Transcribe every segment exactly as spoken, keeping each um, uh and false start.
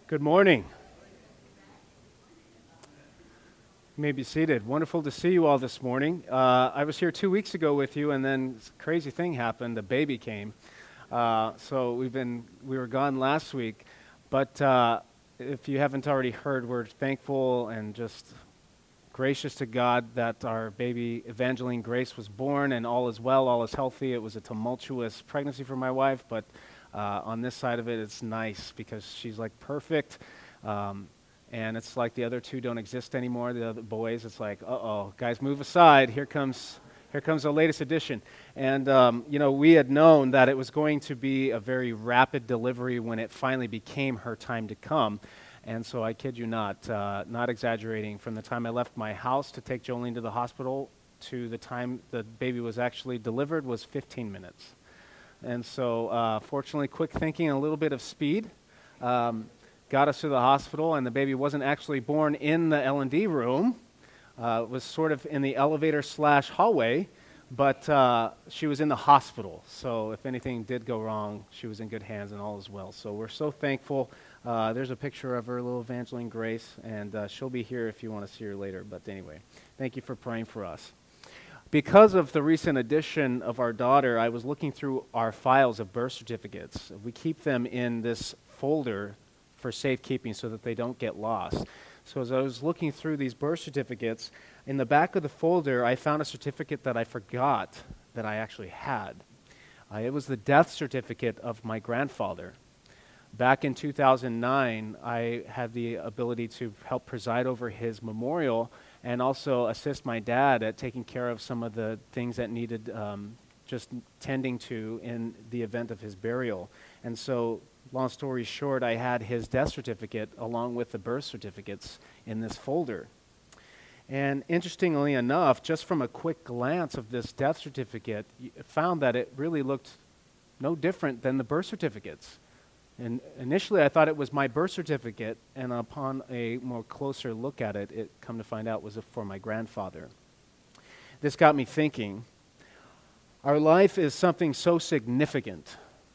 Good morning. You may be seated. Wonderful to see you all this morning. Uh, I was here two weeks ago with you, and then this crazy thing happened. The baby came. Uh, so we've been we were gone last week, but uh, if you haven't already heard, we're thankful and just gracious to God that our baby Evangeline Grace was born, and all is well, all is healthy. It was a tumultuous pregnancy for my wife, but uh, on this side of it, it's nice because she's like perfect. Um, And it's like the other two don't exist anymore, the other boys. It's like, uh-oh, guys, move aside. Here comes here comes the latest edition. And, um, you know, we had known that it was going to be a very rapid delivery when it finally became her time to come. And so I kid you not, uh, not exaggerating, from the time I left my house to take Jolene to the hospital to the time the baby was actually delivered was fifteen minutes. And so, uh, fortunately, quick thinking and a little bit of speed Um, got us to the hospital, and the baby wasn't actually born in the L and D room. Uh, it was sort of in the elevator slash hallway, but uh, she was in the hospital. So if anything did go wrong, she was in good hands and all is well. So we're so thankful. Uh, there's a picture of her, little Evangeline Grace, and uh, she'll be here if you want to see her later. But anyway, thank you for praying for us. Because of the recent addition of our daughter, I was looking through our files of birth certificates. We keep them in this folder for safekeeping so that they don't get lost. So as I was looking through these birth certificates, in the back of the folder, I found a certificate that I forgot that I actually had. Uh, it was the death certificate of my grandfather. Back in two thousand nine, I had the ability to help preside over his memorial and also assist my dad at taking care of some of the things that needed um, just tending to in the event of his burial. And so, long story short, I had his death certificate along with the birth certificates in this folder. And interestingly enough, just from a quick glance of this death certificate, I found that it really looked no different than the birth certificates. And initially I thought it was my birth certificate, and upon a more closer look at it, it come to find out was for my grandfather. This got me thinking, our life is something so significant,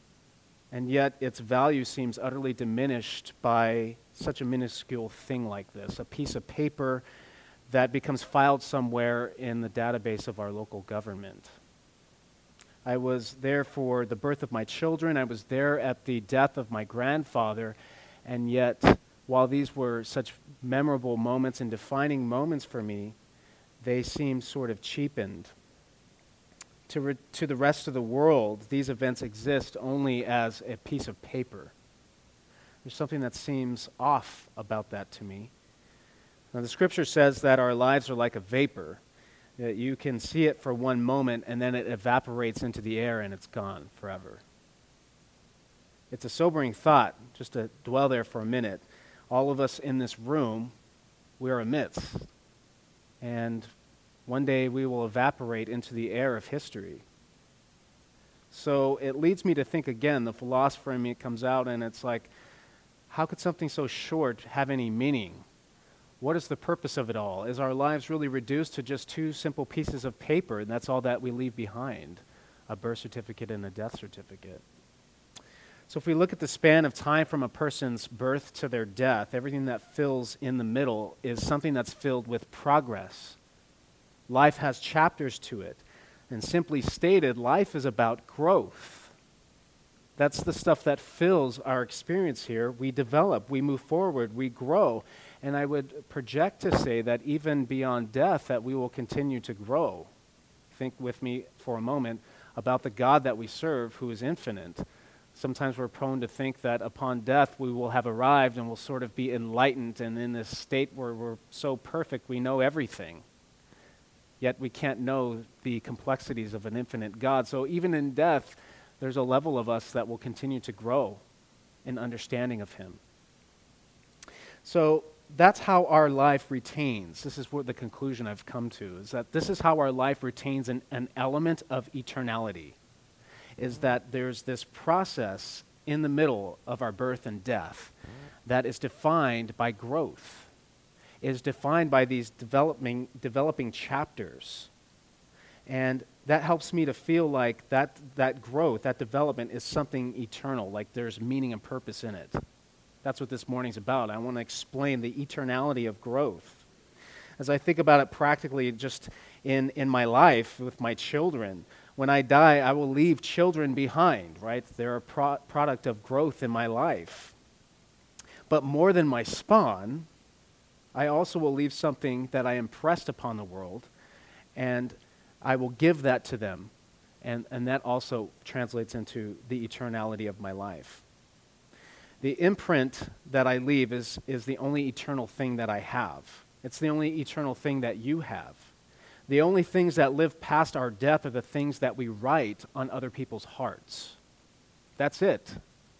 and yet its value seems utterly diminished by such a minuscule thing like this, a piece of paper that becomes filed somewhere in the database of our local government. I was there for the birth of my children. I was there at the death of my grandfather, and yet, while these were such memorable moments and defining moments for me, they seem sort of cheapened. To, re- to the rest of the world, these events exist only as a piece of paper. There's something that seems off about that to me. Now, the scripture says that our lives are like a vapor, that you can see it for one moment and then it evaporates into the air and it's gone forever. It's a sobering thought, just to dwell there for a minute. All of us in this room, we are a myth. And one day we will evaporate into the air of history. So it leads me to think again, the philosopher in me comes out and it's like, how could something so short have any meaning? What is the purpose of it all? Is our lives really reduced to just two simple pieces of paper, and that's all that we leave behind, a birth certificate and a death certificate? So if we look at the span of time from a person's birth to their death, everything that fills in the middle is something that's filled with progress. Life has chapters to it. And simply stated, life is about growth. That's the stuff that fills our experience here. We develop, we move forward, we grow. And I would project to say that even beyond death, that we will continue to grow. Think with me for a moment about the God that we serve, who is infinite. Sometimes we're prone to think that upon death we will have arrived and will sort of be enlightened and in this state where we're so perfect we know everything. Yet we can't know the complexities of an infinite God. So even in death, there's a level of us that will continue to grow in understanding of him. So that's how our life retains. This is what the conclusion I've come to, is that this is how our life retains an, an element of eternality, is that there's this process in the middle of our birth and death that is defined by growth, is defined by these developing, developing chapters. And that helps me to feel like that, that growth, that development is something eternal, like there's meaning and purpose in it. That's what this morning's about. I want to explain the eternality of growth. As I think about it practically just in, in my life with my children, when I die, I will leave children behind, right? They're a pro- product of growth in my life. But more than my spawn, I also will leave something that I impressed upon the world, and I will give that to them. And, and that also translates into the eternality of my life. The imprint that I leave is, is the only eternal thing that I have. It's the only eternal thing that you have. The only things that live past our death are the things that we write on other people's hearts. That's it.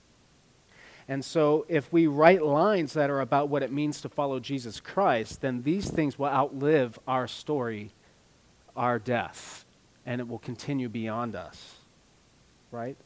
And so if we write lines that are about what it means to follow Jesus Christ, then these things will outlive our story, our death, and it will continue beyond us, right?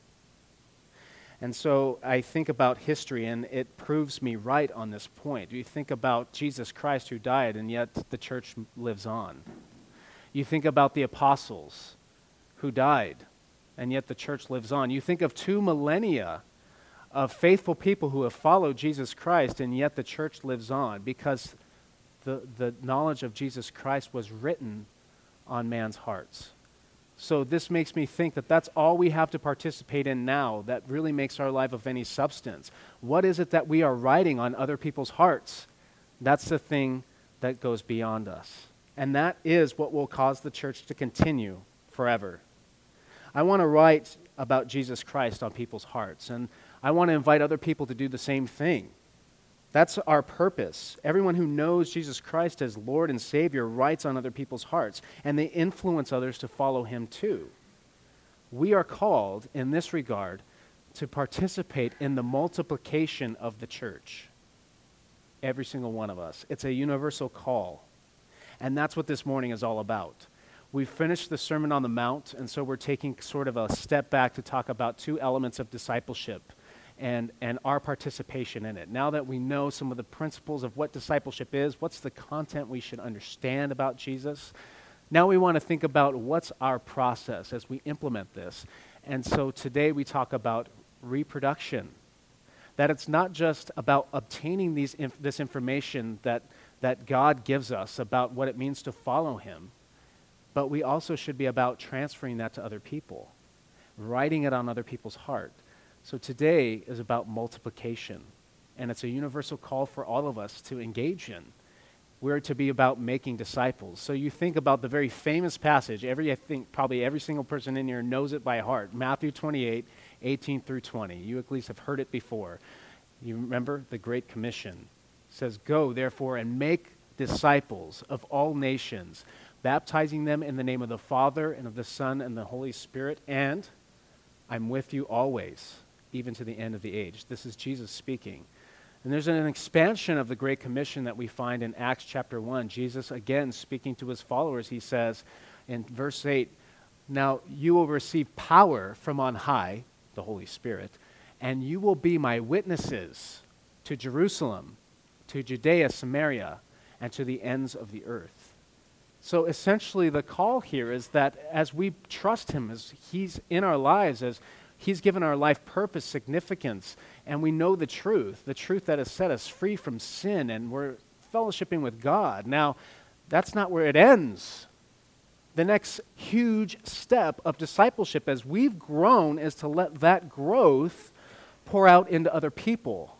And so I think about history, and it proves me right on this point. You think about Jesus Christ who died, and yet the church lives on. You think about the apostles who died, and yet the church lives on. You think of two millennia of faithful people who have followed Jesus Christ, and yet the church lives on because the, the knowledge of Jesus Christ was written on man's hearts. So this makes me think that that's all we have to participate in now that really makes our life of any substance. What is it that we are writing on other people's hearts? That's the thing that goes beyond us. And that is what will cause the church to continue forever. I want to write about Jesus Christ on people's hearts, and I want to invite other people to do the same thing. That's our purpose. Everyone who knows Jesus Christ as Lord and Savior writes on other people's hearts, and they influence others to follow him too. We are called, in this regard, to participate in the multiplication of the church. Every single one of us. It's a universal call. And that's what this morning is all about. We've finished the Sermon on the Mount, and so we're taking sort of a step back to talk about two elements of discipleship and, and our participation in it. Now that we know some of the principles of what discipleship is, what's the content we should understand about Jesus, now we want to think about what's our process as we implement this. And so today we talk about reproduction. That it's not just about obtaining these inf- this information that, that God gives us about what it means to follow him, but we also should be about transferring that to other people, writing it on other people's heart. So today is about multiplication, and it's a universal call for all of us to engage in. We're to be about making disciples. So you think about the very famous passage, every I think probably every single person in here knows it by heart, Matthew twenty-eight, eighteen through twenty. You at least have heard it before. You remember the Great Commission. It says, "Go, therefore, and make disciples of all nations, baptizing them in the name of the Father and of the Son and the Holy Spirit, and I'm with you always, even to the end of the age." This is Jesus speaking. And there's an expansion of the Great Commission that we find in Acts chapter one. Jesus, again, speaking to his followers, he says in verse eight, "Now you will receive power from on high," the Holy Spirit, "and you will be my witnesses to Jerusalem, to Judea, Samaria, and to the ends of the earth." So essentially the call here is that as we trust him, as he's in our lives, as he's given our life purpose, significance, and we know the truth, the truth that has set us free from sin, and we're fellowshipping with God. Now, that's not where it ends. The next huge step of discipleship as we've grown is to let that growth pour out into other people,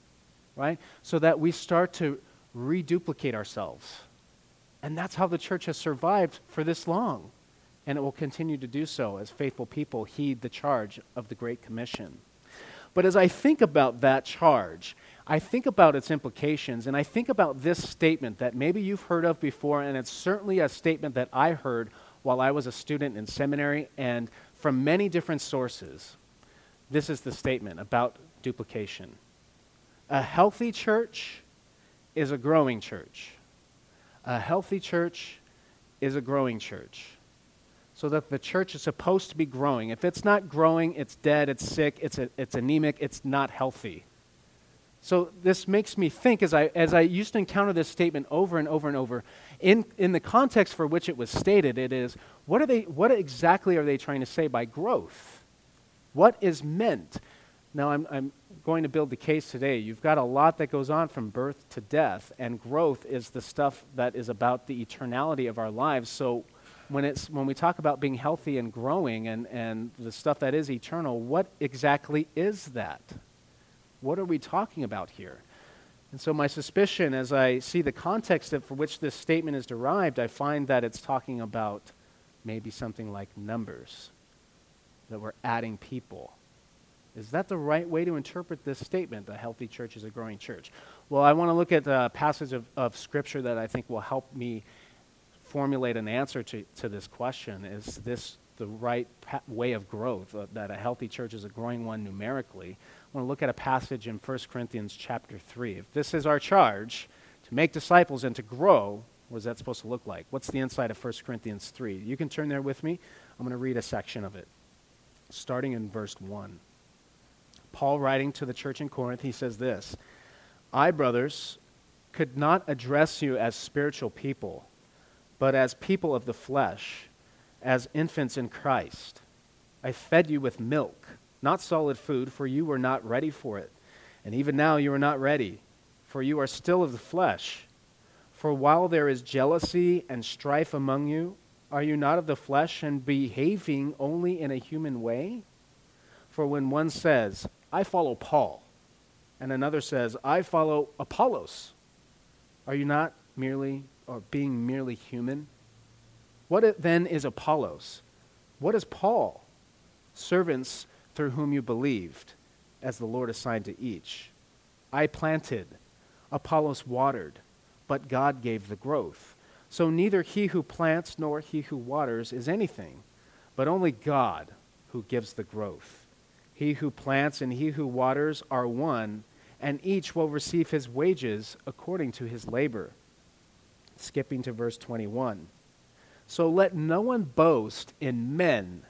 right? So that we start to reduplicate ourselves. And that's how the church has survived for this long. And it will continue to do so as faithful people heed the charge of the Great Commission. But as I think about that charge, I think about its implications, and I think about this statement that maybe you've heard of before, and it's certainly a statement that I heard while I was a student in seminary and from many different sources. This is the statement about duplication. A healthy church is a growing church. A healthy church is a growing church. So that the church is supposed to be growing. If it's not growing, it's dead, it's sick, it's a, it's anemic, it's not healthy. So this makes me think, as I as I used to encounter this statement over and over and over, in, in the context for which it was stated, it is, what are they? What exactly are they trying to say by growth? What is meant? Now, I'm, I'm going to build the case today. You've got a lot that goes on from birth to death, and growth is the stuff that is about the eternality of our lives. So when it's when we talk about being healthy and growing and, and the stuff that is eternal, what exactly is that? What are we talking about here? And so my suspicion, as I see the context of, for which this statement is derived, I find that it's talking about maybe something like numbers, that we're adding people. Is that the right way to interpret this statement, a healthy church is a growing church? Well, I want to look at a passage of, of Scripture that I think will help me formulate an answer to, to this question. Is this the right pa- way of growth, uh, that a healthy church is a growing one numerically? I want to look at a passage in First Corinthians chapter three. If this is our charge, to make disciples and to grow, what is that supposed to look like? What's the inside of First Corinthians three? You can turn there with me. I'm going to read a section of it, starting in verse one. Paul, writing to the church in Corinth, he says this, I, brothers, could not address you as spiritual people, but as people of the flesh, as infants in Christ. I fed you with milk, not solid food, for you were not ready for it. And even now you are not ready, for you are still of the flesh. For while there is jealousy and strife among you, are you not of the flesh and behaving only in a human way? For when one says, I follow Paul, and another says, I follow Apollos, are you not merely, or being merely human? What it then is Apollos? What is Paul? Servants through whom you believed, as the Lord assigned to each. I planted, Apollos watered, but God gave the growth. So neither he who plants nor he who waters is anything, but only God who gives the growth. He who plants and he who waters are one, and each will receive his wages according to his labor. Skipping to verse twenty-one. So let no one boast in men,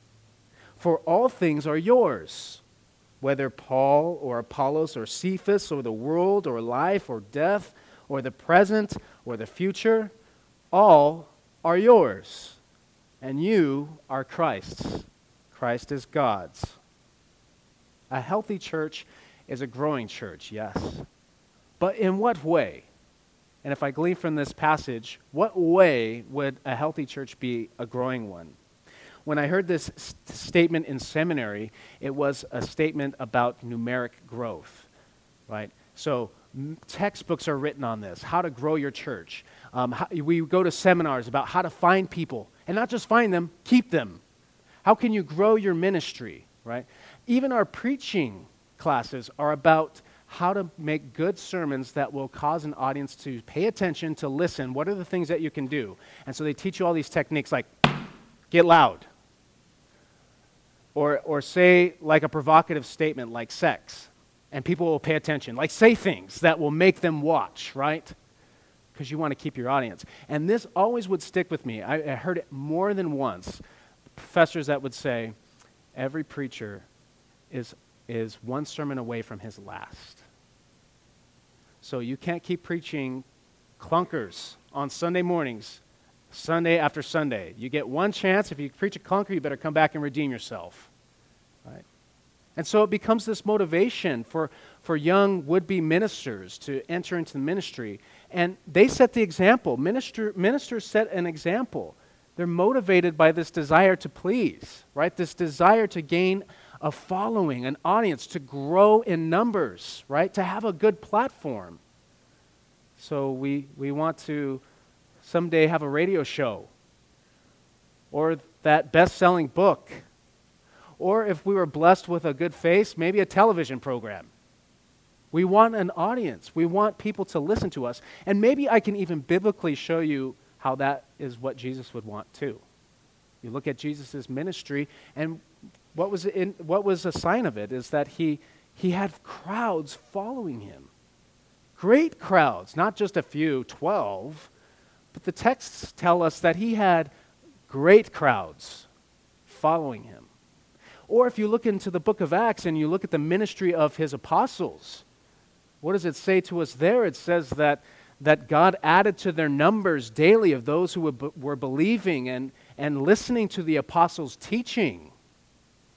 for all things are yours, whether Paul or Apollos or Cephas or the world or life or death or the present or the future, all are yours, and you are Christ's. Christ is God's. A healthy church is a growing church, yes. But in what way? And if I glean from this passage, what way would a healthy church be a growing one? When I heard this st- statement in seminary, it was a statement about numeric growth, right? So m- textbooks are written on this, how to grow your church. Um, how, we go to seminars about how to find people, and not just find them, keep them. How can you grow your ministry, right? Even our preaching classes are about how to make good sermons that will cause an audience to pay attention, to listen. What are the things that you can do? And so they teach you all these techniques like, get loud. Or, or say like a provocative statement like sex, and people will pay attention. Like say things that will make them watch, right? Because you want to keep your audience. And this always would stick with me. I, I heard it more than once. Professors that would say, every preacher is, is one sermon away from his last. So you can't keep preaching clunkers on Sunday mornings, Sunday after Sunday. You get one chance. If you preach a clunker, you better come back and redeem yourself. Right? And so it becomes this motivation for, for young would-be ministers to enter into the ministry. And they set the example. Minister, ministers set an example. They're motivated by this desire to please, right? This desire to gain a following, an audience, to grow in numbers, right? To have a good platform. So we, we want to someday have a radio show, or that best-selling book, or if we were blessed with a good face, maybe a television program. We want an audience. We want people to listen to us. And maybe I can even biblically show you how that is what Jesus would want too. You look at Jesus' ministry, and what was in, what was a sign of it is that he he had crowds following him. Great crowds, not just a few, twelve, but the texts tell us that he had great crowds following him. Or if you look into the book of Acts and you look at the ministry of his apostles, what does it say to us there? It says that that God added to their numbers daily of those who were, were believing and, and listening to the apostles' teaching.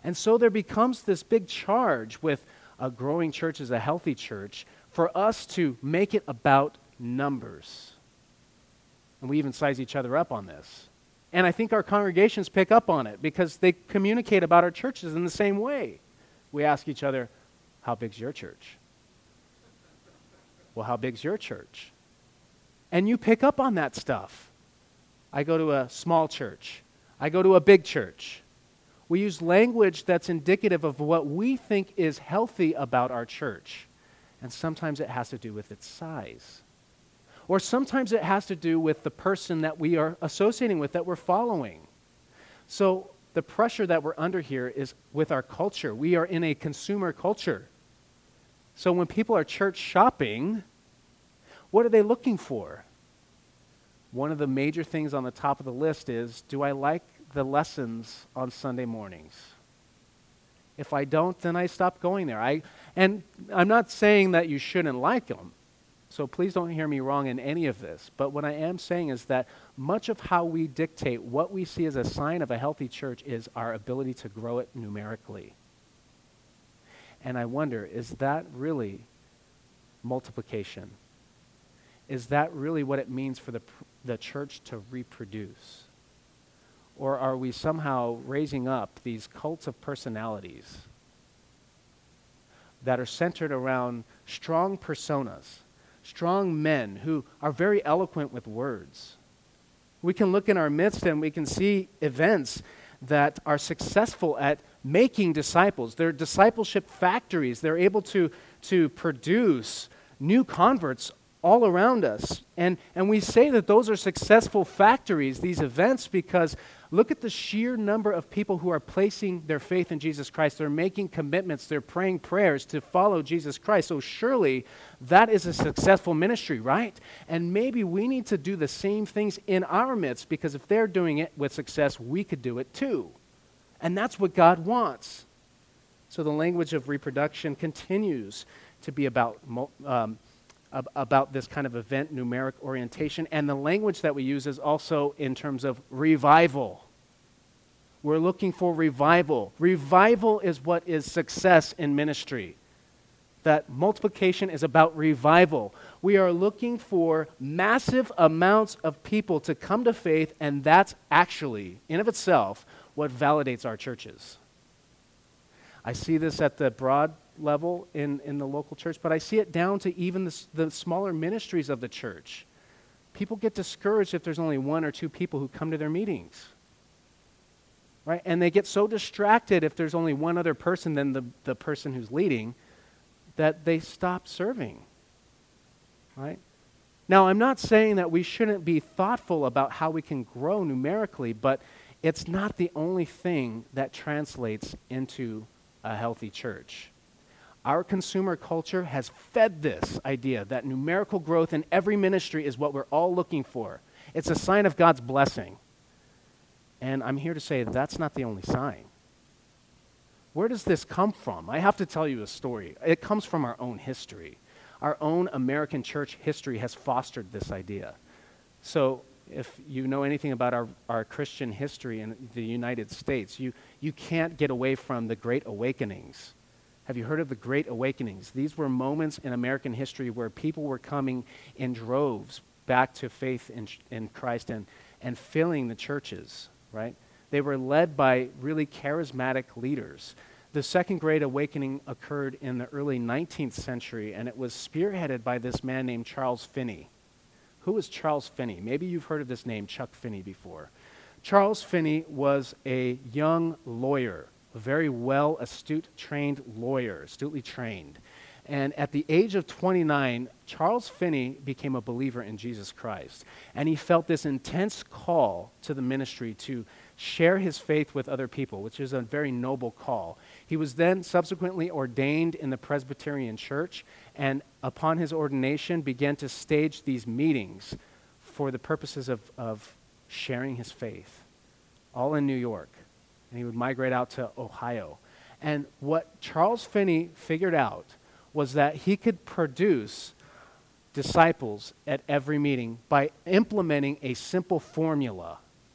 And so there becomes this big charge with a growing church as a healthy church for us to make it about numbers. And we even size each other up on this. And I think our congregations pick up on it because they communicate about our churches in the same way. We ask each other, how big's your church? Well, how big's your church? And you pick up on that stuff. I go to a small church. I go to a big church. We use language that's indicative of what we think is healthy about our church. And sometimes it has to do with its size. Or sometimes it has to do with the person that we are associating with, that we're following. So the pressure that we're under here is with our culture. We are in a consumer culture. So when people are church shopping, what are they looking for? One of the major things on the top of the list is, do I like the lessons on Sunday mornings? If I don't, then I stop going there. I and I'm not saying that you shouldn't like them, so please don't hear me wrong in any of this. But what I am saying is that much of how we dictate what we see as a sign of a healthy church is our ability to grow it numerically. And I wonder, is that really multiplication? Is that really what it means for the the church to reproduce? Or are we somehow raising up these cults of personalities that are centered around strong personas, strong men who are very eloquent with words? We can look in our midst and we can see events that are successful at making disciples. They're discipleship factories. They're able to, to produce new converts all around us. And, and we say that those are successful factories, these events, because look at the sheer number of people who are placing their faith in Jesus Christ. They're making commitments. They're praying prayers to follow Jesus Christ. So surely that is a successful ministry, right? And maybe we need to do the same things in our midst, because if they're doing it with success, we could do it too. And that's what God wants. So the language of reproduction continues to be about um, about this kind of event numeric orientation. And the language that we use is also in terms of revival. We're looking for revival. Revival is what is success in ministry. That multiplication is about revival. We are looking for massive amounts of people to come to faith, and that's actually, in of itself, what validates our churches. I see this at the broad level in, in the local church, but I see it down to even the, the smaller ministries of the church. People get discouraged if there's only one or two people who come to their meetings, right? And they get so distracted if there's only one other person than the, the person who's leading that they stop serving, right? Now, I'm not saying that we shouldn't be thoughtful about how we can grow numerically, but it's not the only thing that translates into a healthy church. Our consumer culture has fed this idea that numerical growth in every ministry is what we're all looking for. It's a sign of God's blessing. And I'm here to say that's not the only sign. Where does this come from? I have to tell you a story. It comes from our own history. Our own American church history has fostered this idea. So if you know anything about our, our Christian history in the United States, you, you can't get away from the Great Awakenings. Have you heard of the Great Awakenings? These were moments in American history where people were coming in droves back to faith in, in Christ and, and filling the churches, right? They were led by really charismatic leaders. The Second Great Awakening occurred in the early nineteenth century, and it was spearheaded by this man named Charles Finney. Who was Charles Finney? Maybe you've heard of this name, Chuck Finney, before. Charles Finney was a young lawyer, a very well, astute, trained lawyer, astutely trained. And at the age of twenty-nine, Charles Finney became a believer in Jesus Christ. And he felt this intense call to the ministry to share his faith with other people, which is a very noble call. He was then subsequently ordained in the Presbyterian Church, and upon his ordination began to stage these meetings for the purposes of, of sharing his faith, all in New York. And he would migrate out to Ohio. And what Charles Finney figured out was that he could produce disciples at every meeting by implementing a simple formula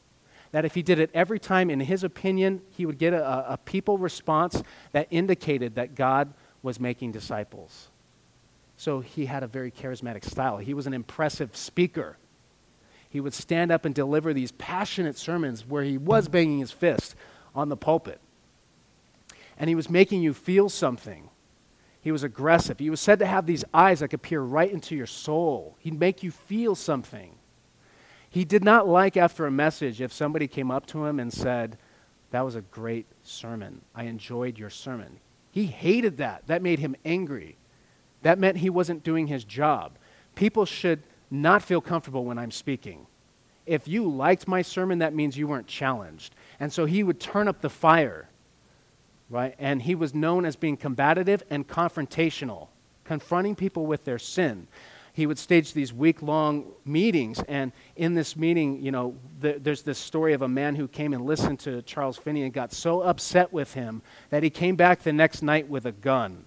that if he did it every time, in his opinion, he would get a, a people response that indicated that God was making disciples. So he had a very charismatic style. He was an impressive speaker. He would stand up and deliver these passionate sermons where he was banging his fist on the pulpit. And he was making you feel something. He was aggressive. He was said to have these eyes that could peer right into your soul. He'd make you feel something. He did not like, after a message, if somebody came up to him and said, "That was a great sermon. I enjoyed your sermon." He hated that. That made him angry. That meant he wasn't doing his job. People should not feel comfortable when I'm speaking. If you liked my sermon, that means you weren't challenged. And so he would turn up the fire, right? And he was known as being combative and confrontational, confronting people with their sin. He would stage these week-long meetings, and in this meeting, you know, th- there's this story of a man who came and listened to Charles Finney and got so upset with him that he came back the next night with a gun.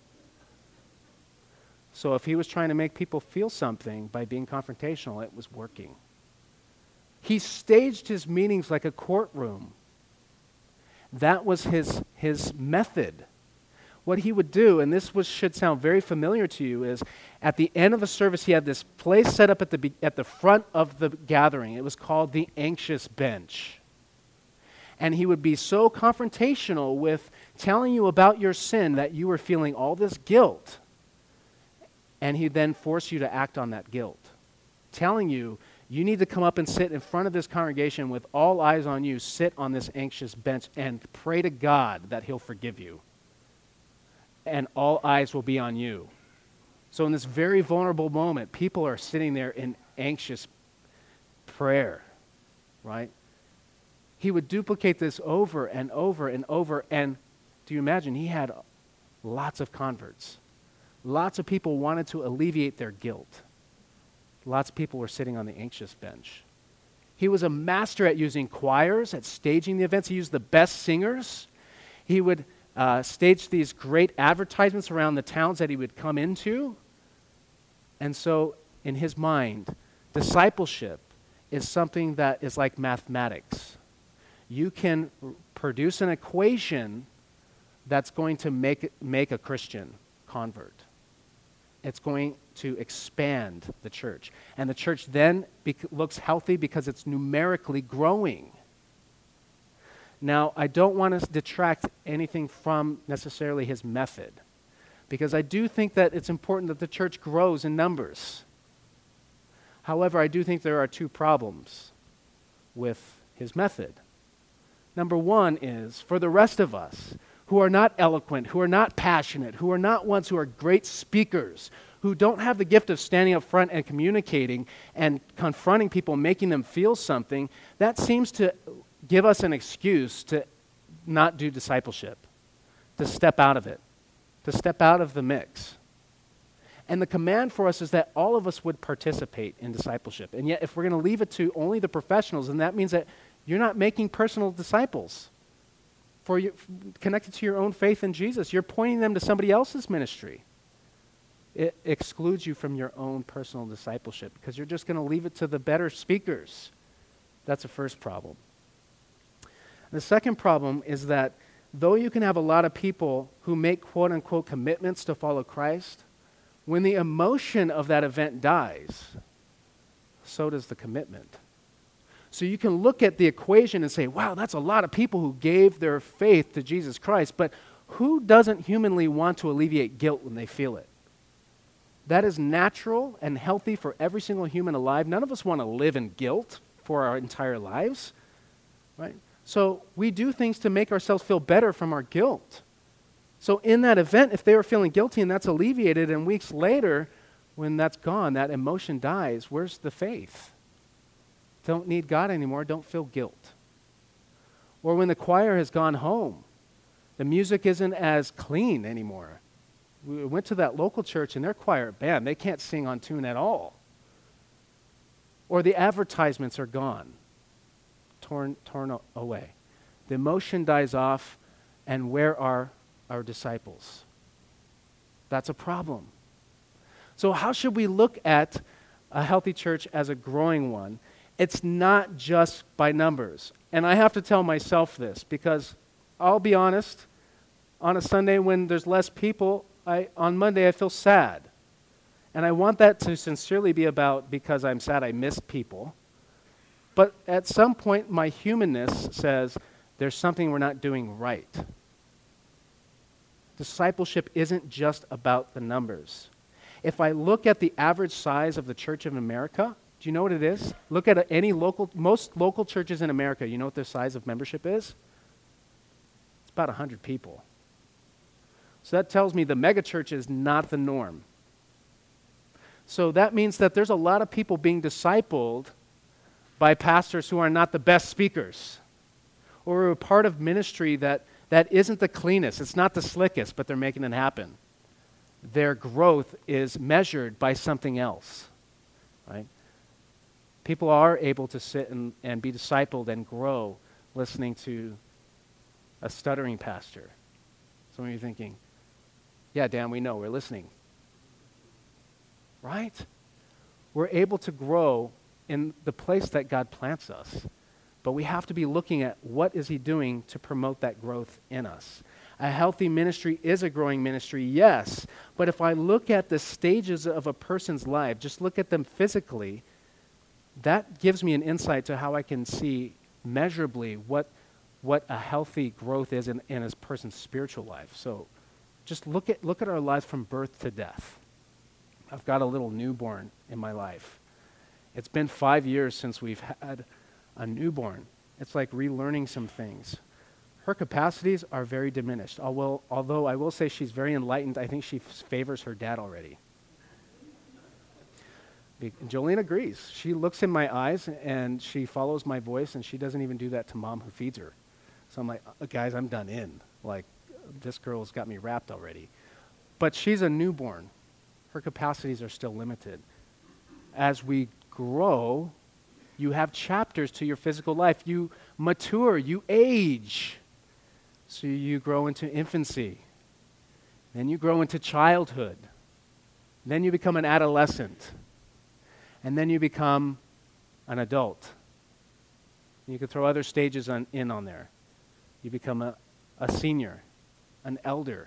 So if he was trying to make people feel something by being confrontational, it was working. He staged his meetings like a courtroom. That was his, his method. What he would do, and this was, should sound very familiar to you, is at the end of a service, he had this place set up at the, be, at the front of the gathering. It was called the anxious bench. And he would be so confrontational with telling you about your sin that you were feeling all this guilt. And he'd then force you to act on that guilt, telling you, you need to come up and sit in front of this congregation with all eyes on you, sit on this anxious bench and pray to God that he'll forgive you. And all eyes will be on you. So in this very vulnerable moment, people are sitting there in anxious prayer, right? He would duplicate this over and over and over, and do you imagine, he had lots of converts. Lots of people wanted to alleviate their guilt. Lots of people were sitting on the anxious bench. He was a master at using choirs, at staging the events. He used the best singers. He would Uh, staged these great advertisements around the towns that he would come into. And so, in his mind, discipleship is something that is like mathematics. You can r- produce an equation that's going to make, make a Christian convert. It's going to expand the church. And the church then bec- looks healthy because it's numerically growing. Now, I don't want to detract anything from necessarily his method, because I do think that it's important that the church grows in numbers. However, I do think there are two problems with his method. Number one is, for the rest of us who are not eloquent, who are not passionate, who are not ones who are great speakers, who don't have the gift of standing up front and communicating and confronting people, making them feel something, that seems to give us an excuse to not do discipleship, to step out of it, to step out of the mix. And the command for us is that all of us would participate in discipleship. And yet, if we're going to leave it to only the professionals, then that means that you're not making personal disciples for you, connected to your own faith in Jesus. You're pointing them to somebody else's ministry. It excludes you from your own personal discipleship because you're just going to leave it to the better speakers. That's the first problem. The second problem is that though you can have a lot of people who make quote-unquote commitments to follow Christ, when the emotion of that event dies, so does the commitment. So you can look at the equation and say, wow, that's a lot of people who gave their faith to Jesus Christ, but who doesn't humanly want to alleviate guilt when they feel it? That is natural and healthy for every single human alive. None of us want to live in guilt for our entire lives, right? So we do things to make ourselves feel better from our guilt. So in that event, if they were feeling guilty and that's alleviated, and weeks later, when that's gone, that emotion dies, where's the faith? Don't need God anymore, don't feel guilt. Or when the choir has gone home, the music isn't as clean anymore. We went to that local church and their choir band, they can't sing on tune at all. Or the advertisements are gone. Torn, torn away. The emotion dies off, and where are our disciples? That's a problem. So how should we look at a healthy church as a growing one? It's not just by numbers. And I have to tell myself this because I'll be honest, on a Sunday when there's less people, I, on Monday I feel sad. And I want that to sincerely be about because I'm sad I miss people. But at some point, my humanness says there's something we're not doing right. Discipleship isn't just about the numbers. If I look at the average size of the Church of America, do you know what it is? Look at any local, most local churches in America, you know what their size of membership is? It's about one hundred people. So that tells me the megachurch is not the norm. So that means that there's a lot of people being discipled by pastors who are not the best speakers, or a part of ministry that, that isn't the cleanest. It's not the slickest, but they're making it happen. Their growth is measured by something else, right? People are able to sit and, and be discipled and grow listening to a stuttering pastor. Some of you are thinking, yeah, Dan, we know, we're listening. Right? We're able to grow in the place that God plants us. But we have to be looking at what is he doing to promote that growth in us. A healthy ministry is a growing ministry, yes. But if I look at the stages of a person's life, just look at them physically, that gives me an insight to how I can see measurably what, what a healthy growth is in, in a person's spiritual life. So just look at, look at our lives from birth to death. I've got a little newborn in my life. It's been five years since we've had a newborn. It's like relearning some things. Her capacities are very diminished. Although, although I will say she's very enlightened, I think she f- favors her dad already. Be- Jolene agrees. She looks in my eyes and she follows my voice, and she doesn't even do that to mom who feeds her. So I'm like, uh, guys, I'm done in. Like, this girl's got me wrapped already. But she's a newborn. Her capacities are still limited. As we grow, you have chapters to your physical life. You mature, you age. So you grow into infancy. Then you grow into childhood. Then you become an adolescent. And then you become an adult. You could throw other stages on, in on there. You become a, a senior, an elder.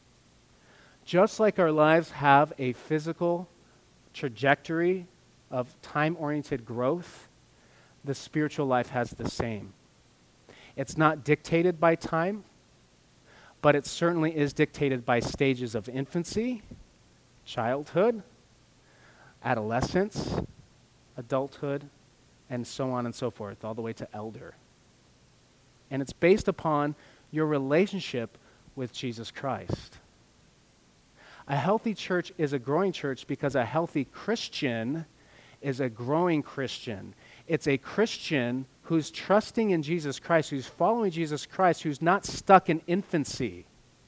Just like our lives have a physical trajectory of time-oriented growth, the spiritual life has the same. It's not dictated by time, but it certainly is dictated by stages of infancy, childhood, adolescence, adulthood, and so on and so forth, all the way to elder. And it's based upon your relationship with Jesus Christ. A healthy church is a growing church because a healthy Christian is a growing Christian. It's a Christian who's trusting in Jesus Christ, who's following Jesus Christ, who's not stuck in infancy,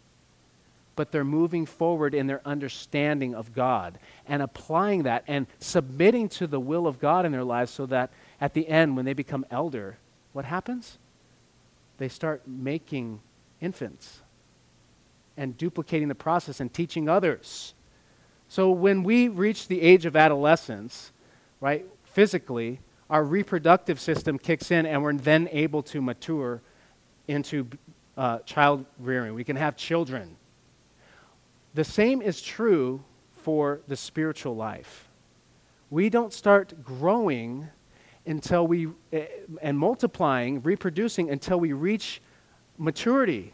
but they're moving forward in their understanding of God and applying that and submitting to the will of God in their lives, so that at the end, when they become elder, what happens? They start making infants and duplicating the process and teaching others. So when we reach the age of adolescence, right, physically, our reproductive system kicks in, and we're then able to mature into uh, child rearing. We can have children. The same is true for the spiritual life. We don't start growing until we, uh, and multiplying, reproducing, until we reach maturity.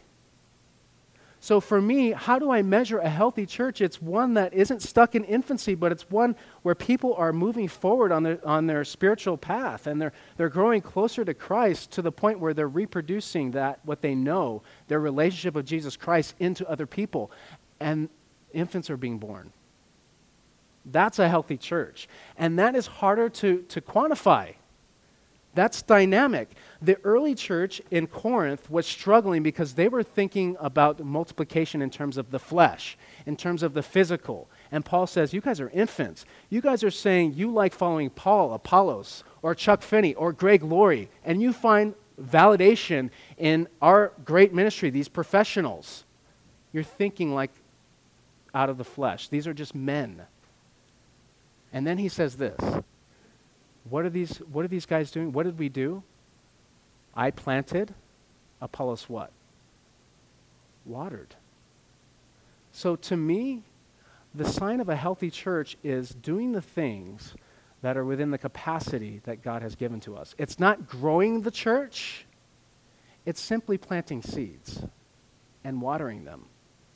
So for me, how do I measure a healthy church? It's one that isn't stuck in infancy, but it's one where people are moving forward on their on their spiritual path, and they're they're growing closer to Christ to the point where they're reproducing that, what they know, their relationship with Jesus Christ, into other people. And infants are being born. That's a healthy church. And that is harder to, to quantify. That's dynamic. The early church in Corinth was struggling because they were thinking about multiplication in terms of the flesh, in terms of the physical. And Paul says, you guys are infants. You guys are saying you like following Paul, Apollos, or Chuck Finney, or Greg Laurie, and you find validation in our great ministry, these professionals. You're thinking like out of the flesh. These are just men. And then he says this, What are these, what are these guys doing? What did we do? I planted, Apollos what? Watered. So to me, the sign of a healthy church is doing the things that are within the capacity that God has given to us. It's not growing the church. It's simply planting seeds and watering them.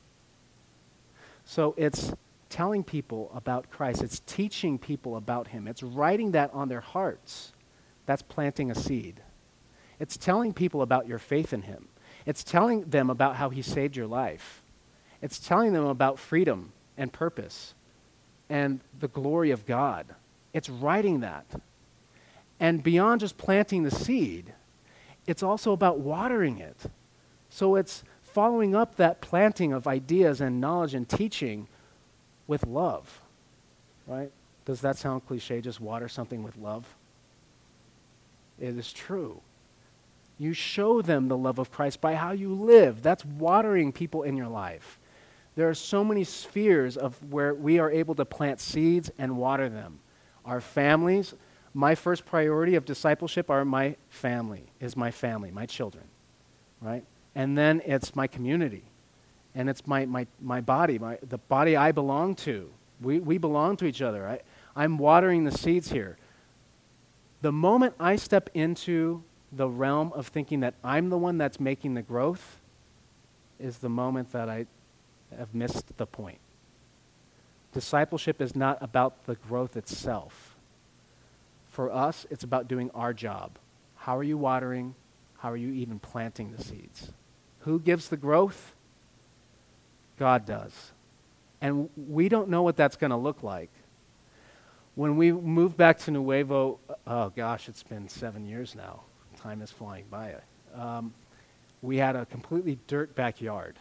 So it's telling people about Christ. It's teaching people about him. It's writing that on their hearts. That's planting a seed. It's telling people about your faith in him. It's telling them about how he saved your life. It's telling them about freedom and purpose and the glory of God. It's writing that. And beyond just planting the seed, it's also about watering it. So it's following up that planting of ideas and knowledge and teaching with love, right? Does that sound cliche, just water something with love? It is true. You show them the love of Christ by how you live. That's watering people in your life. There are so many spheres of where we are able to plant seeds and water them. Our families, my first priority of discipleship are my family, is my family, my children, right? And then it's my community. And it's my, my, my body, my, the body I belong to. We, we belong to each other. I, I'm watering the seeds here. The moment I step into the realm of thinking that I'm the one that's making the growth is the moment that I have missed the point. Discipleship is not about the growth itself. For us, it's about doing our job. How are you watering? How are you even planting the seeds? Who gives the growth? God does. And we don't know what that's going to look like. When we moved back to Nuevo, oh gosh, it's been seven years now. Time is flying by. Um, we had a completely dirt backyard.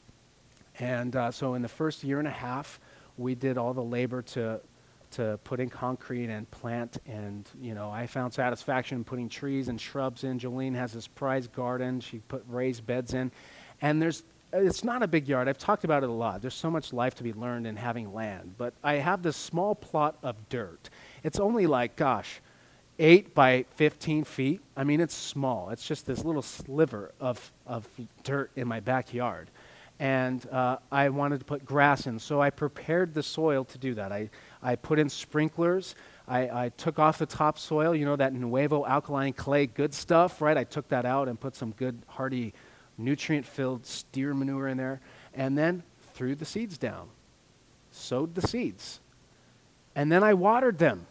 And uh, so in the first year and a half, we did all the labor to to put in concrete and plant. And, you know, I found satisfaction in putting trees and shrubs in. Jolene has this prized garden. She put raised beds in. And there's it's not a big yard. I've talked about it a lot. There's so much life to be learned in having land. But I have this small plot of dirt. It's only like, gosh, eight by fifteen feet. I mean, it's small. It's just this little sliver of, of dirt in my backyard. And uh, I wanted to put grass in, so I prepared the soil to do that. I, I put in sprinklers. I, I took off the topsoil, you know, that Nuevo alkaline clay good stuff, right? I took that out and put some good, hearty, nutrient-filled steer manure in there, and then threw the seeds down, sowed the seeds. And then I watered them.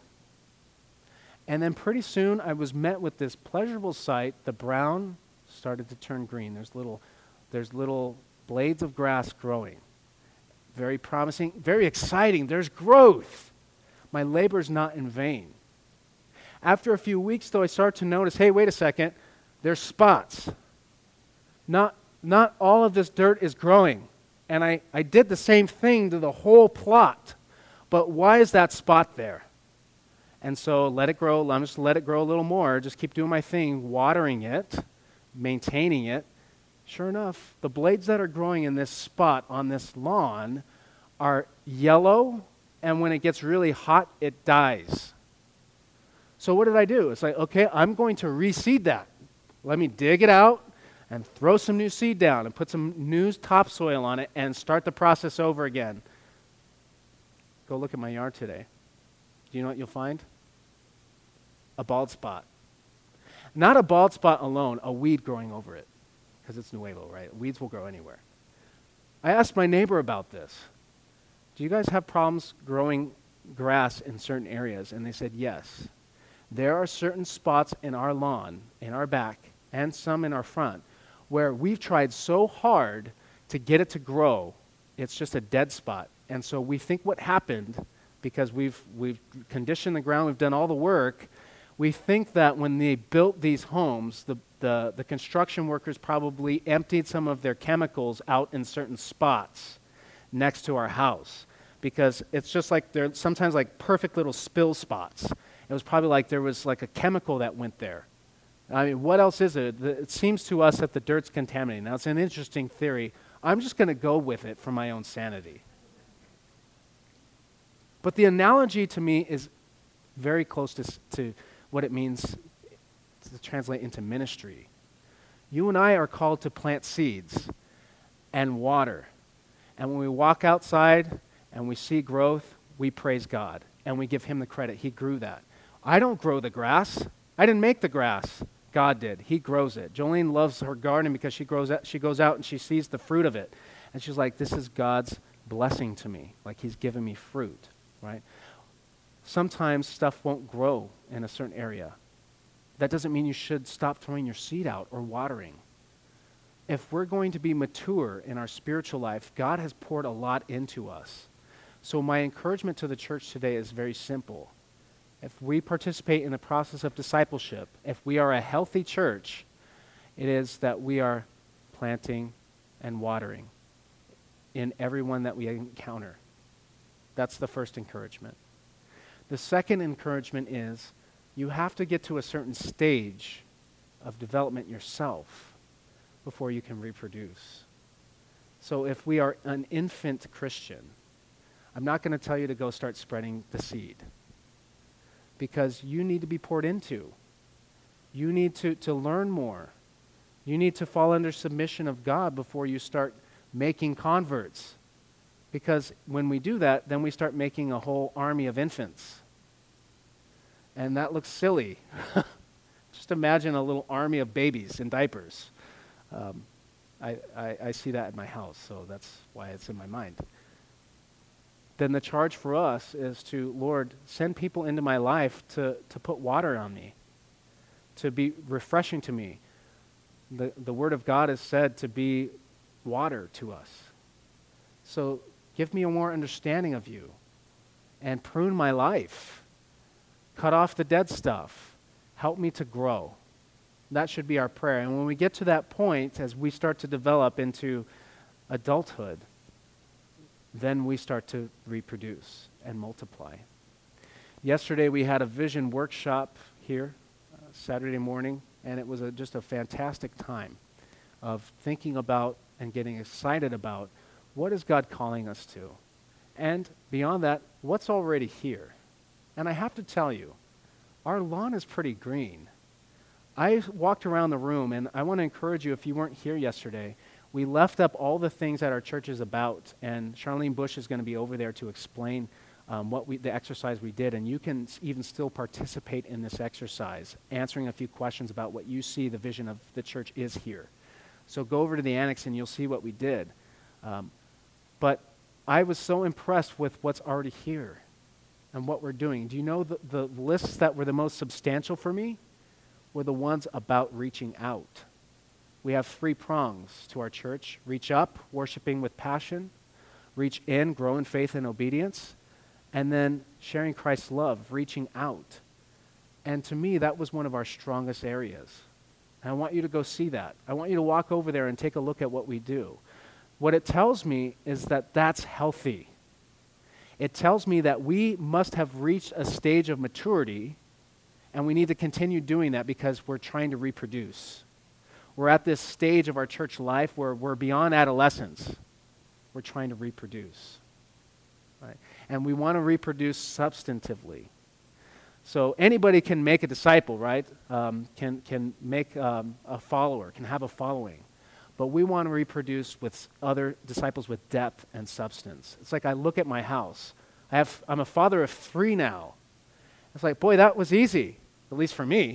And then pretty soon I was met with this pleasurable sight. The brown started to turn green. There's little, there's little blades of grass growing. Very promising, very exciting. There's growth. My labor's not in vain. After a few weeks, though, I started to notice, hey, wait a second, there's spots. Not, not all of this dirt is growing. And I, I did the same thing to the whole plot. But why is that spot there? And so let it grow. I'm just let it grow a little more. Just keep doing my thing, watering it, maintaining it. Sure enough, the blades that are growing in this spot on this lawn are yellow, and when it gets really hot, it dies. So what did I do? It's like, okay, I'm going to reseed that. Let me dig it out and throw some new seed down and put some new topsoil on it and start the process over again. Go look at my yard today. Do you know what you'll find? A bald spot. Not a bald spot alone, a weed growing over it. Because it's Nuevo, right? Weeds will grow anywhere. I asked my neighbor about this. Do you guys have problems growing grass in certain areas? And they said, yes. There are certain spots in our lawn, in our back, and some in our front, where we've tried so hard to get it to grow, it's just a dead spot. And so we think what happened, because we've, we've conditioned the ground, we've done all the work, we think that when they built these homes, the The, the construction workers probably emptied some of their chemicals out in certain spots next to our house, because it's just like they're sometimes like perfect little spill spots. It was probably like there was like a chemical that went there. I mean, what else is it? It seems to us that the dirt's contaminated. Now, it's an interesting theory. I'm just going to go with it for my own sanity. But the analogy to me is very close to, to, what it means to translate into ministry. You and I are called to plant seeds and water. And when we walk outside and we see growth, we praise God and we give him the credit. He grew that. I don't grow the grass. I didn't make the grass. God did. He grows it. Jolene loves her garden because she grows out, she goes out and she sees the fruit of it. And she's like, this is God's blessing to me. Like he's given me fruit, right? Sometimes stuff won't grow in a certain area. That doesn't mean you should stop throwing your seed out or watering. If we're going to be mature in our spiritual life, God has poured a lot into us. So my encouragement to the church today is very simple. If we participate in the process of discipleship, if we are a healthy church, it is that we are planting and watering in everyone that we encounter. That's the first encouragement. The second encouragement is you have to get to a certain stage of development yourself before you can reproduce. So if we are an infant Christian, I'm not going to tell you to go start spreading the seed because you need to be poured into. You need to, to learn more. You need to fall under submission of God before you start making converts. Because when we do that, then we start making a whole army of infants. And that looks silly. Just imagine a little army of babies in diapers. Um, I, I, I see that at my house, so that's why it's in my mind. Then the charge for us is to, Lord, send people into my life to, to put water on me, to be refreshing to me. The, the Word of God is said to be water to us. So give me a more understanding of you and prune my life. Cut off the dead stuff. Help me to grow. That should be our prayer. And when we get to that point, as we start to develop into adulthood, then we start to reproduce and multiply. Yesterday we had a vision workshop here, uh, Saturday morning, and it was a, just a fantastic time of thinking about and getting excited about what is God calling us to. And beyond that, what's already here. And I have to tell you, our lawn is pretty green. I walked around the room, and I want to encourage you, if you weren't here yesterday, we left up all the things that our church is about, and Charlene Bush is going to be over there to explain um, what we, the exercise we did, and you can s- even still participate in this exercise, answering a few questions about what you see the vision of the church is here. So go over to the annex, and you'll see what we did. Um, but I was so impressed with what's already here and what we're doing. Do you know the, the lists that were the most substantial for me were the ones about reaching out? We have three prongs to our church. Reach up, worshiping with passion. Reach in, grow in faith and obedience. And then sharing Christ's love, reaching out. And to me, that was one of our strongest areas. And I want you to go see that. I want you to walk over there and take a look at what we do. What it tells me is that that's healthy. It tells me that we must have reached a stage of maturity, and we need to continue doing that because we're trying to reproduce. We're at this stage of our church life where we're beyond adolescence. We're trying to reproduce. Right? And we want to reproduce substantively. So anybody can make a disciple, right? Um, can, can make um, a follower, can have a following. But we want to reproduce with other disciples with depth and substance. It's like I look at my house. I have, I'm a father of three now. It's like, boy, that was easy, at least for me.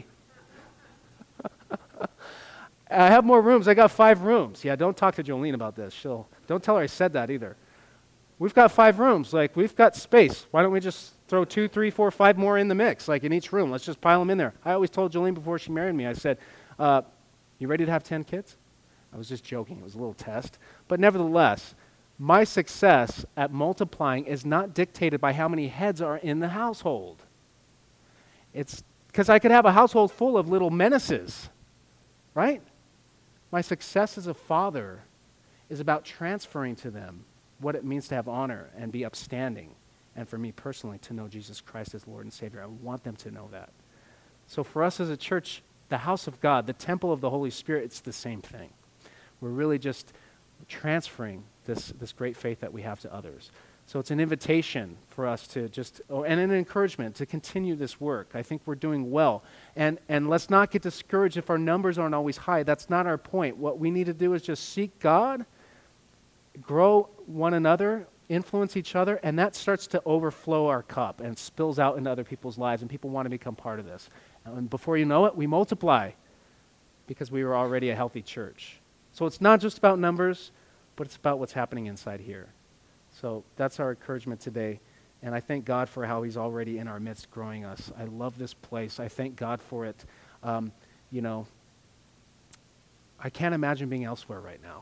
I have more rooms. I got five rooms. Yeah, don't talk to Jolene about this. She'll, don't tell her I said that either. We've got five rooms. Like, we've got space. Why don't we just throw two, three, four, five more in the mix, like in each room? Let's just pile them in there. I always told Jolene before she married me, I said, uh, you ready to have ten kids? I was just joking. It was a little test. But nevertheless, my success at multiplying is not dictated by how many heads are in the household. It's because I could have a household full of little menaces, right? My success as a father is about transferring to them what it means to have honor and be upstanding, and for me personally to know Jesus Christ as Lord and Savior. I want them to know that. So for us as a church, the house of God, the temple of the Holy Spirit, it's the same thing. We're really just transferring this, this great faith that we have to others. So it's an invitation for us to just, oh, and an encouragement to continue this work. I think we're doing well. And, and let's not get discouraged if our numbers aren't always high. That's not our point. What we need to do is just seek God, grow one another, influence each other, and that starts to overflow our cup and spills out into other people's lives, and people want to become part of this. And before you know it, we multiply because we were already a healthy church. So it's not just about numbers, but it's about what's happening inside here. So that's our encouragement today, and I thank God for how he's already in our midst growing us. I love this place. I thank God for it. Um, you know, I can't imagine being elsewhere right now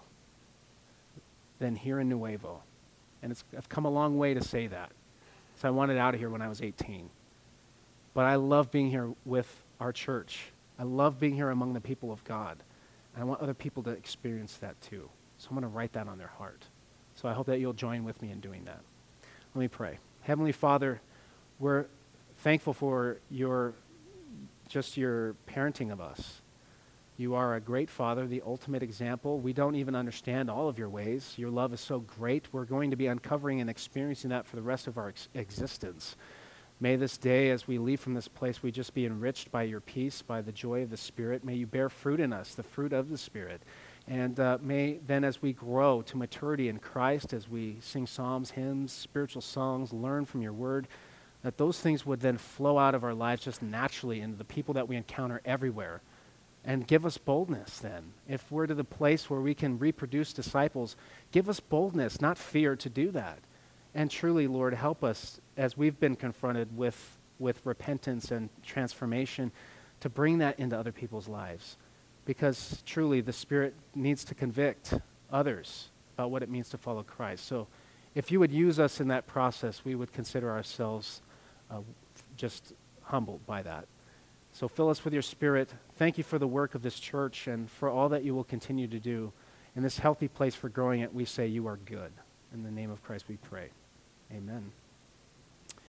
than here in Nuevo. And it's, I've come a long way to say that. So I wanted out of here when I was eighteen. But I love being here with our church. I love being here among the people of God. And I want other people to experience that too. So I'm going to write that on their heart. So I hope that you'll join with me in doing that. Let me pray. Heavenly Father, we're thankful for your, just your parenting of us. You are a great Father, the ultimate example. We don't even understand all of your ways. Your love is so great. We're going to be uncovering and experiencing that for the rest of our ex- existence. May this day, as we leave from this place, we just be enriched by your peace, by the joy of the Spirit. May you bear fruit in us, the fruit of the Spirit. And uh, may then, as we grow to maturity in Christ, as we sing psalms, hymns, spiritual songs, learn from your word, that those things would then flow out of our lives just naturally into the people that we encounter everywhere. And give us boldness then. If we're to the place where we can reproduce disciples, give us boldness, not fear, to do that. And truly, Lord, help us as we've been confronted with, with repentance and transformation to bring that into other people's lives. Because truly, the Spirit needs to convict others about what it means to follow Christ. So if you would use us in that process, we would consider ourselves uh, just humbled by that. So fill us with your Spirit. Thank you for the work of this church and for all that you will continue to do. In this healthy place for growing it, we say you are good. In the name of Christ we pray. Amen.